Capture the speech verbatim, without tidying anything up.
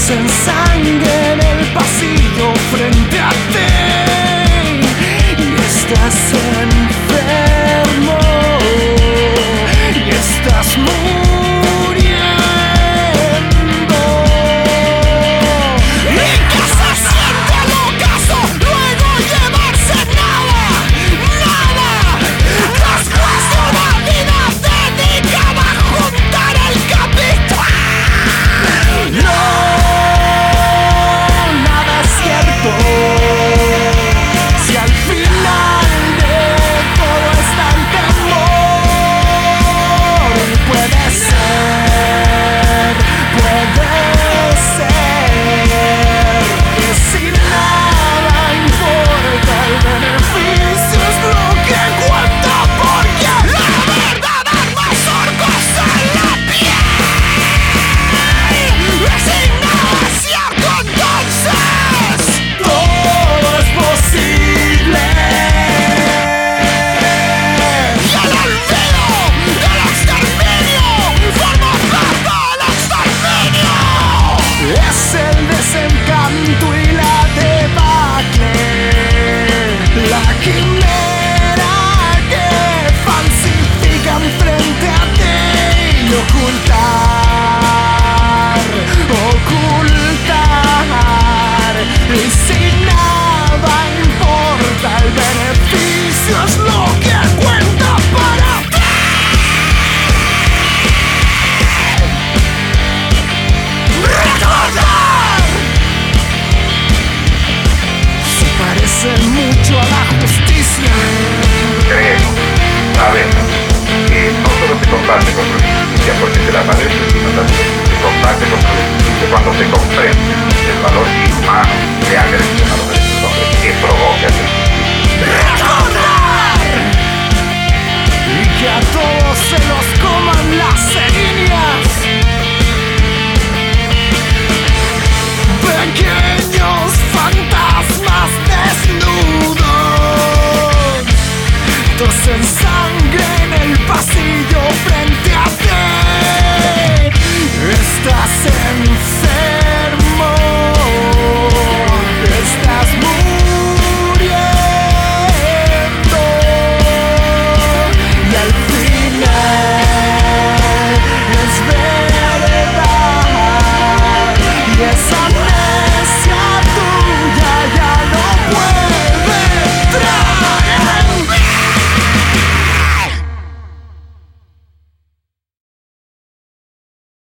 en sangre en el pasillo frente a ti y estás enfermo y estás muriendo. ¿Y qué se siente al ocaso luego llevarse nada? ¡Nada! Después de una vida dedicada a juntar el capital. No, nada es cierto. Si al final de todo está el temor, puede ser, puede ser que si nada importa el beneficio es lo que cuenta, porque la verdad arma surcos en la piel. Es cierto, entonces todo es posible. Y el olvido, el exterminio, forma parte del exterminio. Es el desencanto y